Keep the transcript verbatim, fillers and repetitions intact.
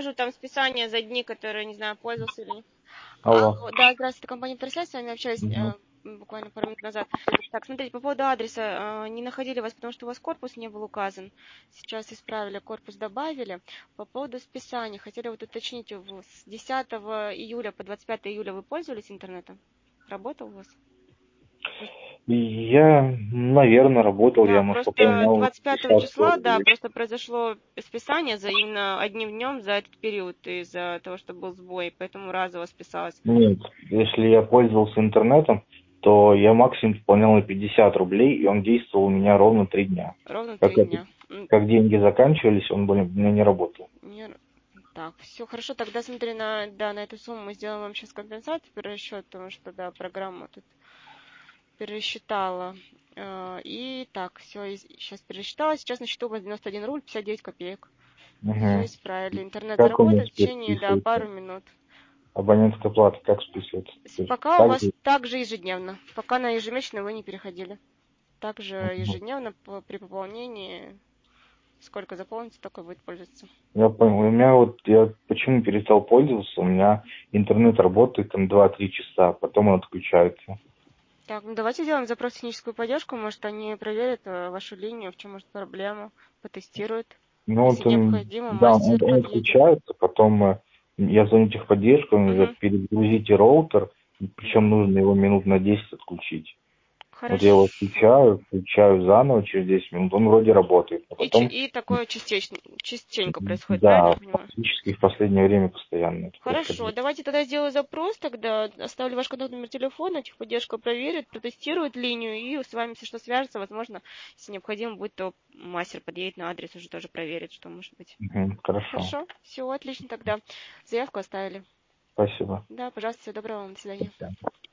скажу, там списание за дни, которые, не знаю, пользовался или нет. Алло. А, да, здравствуйте, компания «Интерсвязь», с вами общались Угу. э, буквально пару минут назад. Так, смотрите, по поводу адреса, э, не находили вас, потому что у вас корпус не был указан. Сейчас исправили, корпус добавили. По поводу списания, хотели вот уточнить, в- с десятого июля по двадцать пятое июля вы пользовались интернетом? Работал у вас? Я, наверное, работал, я, Да, может, просто пополнял двадцать пятого шестьдесят сто числа, да, рублей. просто произошло списание за именно одним днем за этот период из-за того, что был сбой, поэтому разово списалось. Нет, если я пользовался интернетом, то я максимум пополнял на пятьдесят рублей, и он действовал у меня ровно три дня. Ровно Как, три это, дня. М, как деньги заканчивались, он блин, у меня не работал. не- Так, все хорошо, тогда смотри, на, да, на эту сумму мы сделаем вам сейчас компенсацию, перерасчет, потому что, да, программа тут пересчитала. Э, И так, все, сейчас пересчитала, сейчас на счету у вас девяносто один рубль пятьдесят девять копеек. Все Угу. исправили. Интернет Как у меня заработает в теперь течение, да, списывается? пару минут. Абонентская плата как списывается С- теперь? Пока у Так вас же? также ежедневно, пока на ежемесячно вы не переходили. Также Мгм. ежедневно по- при пополнении, сколько заполнится, только будет пользоваться. Я понял. У меня вот, я почему перестал пользоваться, у меня интернет работает там два-три часа, потом он отключается. Так, ну давайте сделаем запрос в техническую поддержку, может они проверят э, вашу линию, в чем может проблема, потестируют. Ну Если вот, он, необходимо, да, он, мастер он подъедет. отключается, потом э, я звоню в техподдержку, он говорит, Угу. перегрузите роутер, причем нужно его минут на десять отключить. Вот я его Хорошо. включаю, включаю заново через десять минут, он вроде работает, а И, ч- потом, и такое частично, частенько происходит, правильно да, я понимаю? фактически в последнее время постоянно это Хорошо, происходило. давайте тогда сделаю запрос, тогда оставлю ваш контактный номер телефона, техподдержка проверит, протестирует линию и с вами, если что, свяжется, возможно, если необходимо будет, то мастер подъедет на адрес, уже тоже проверит, что может быть. Мгм, хорошо, Хорошо, все, отлично тогда. Заявку оставили. спасибо. Да, пожалуйста, всего доброго вам, до свидания.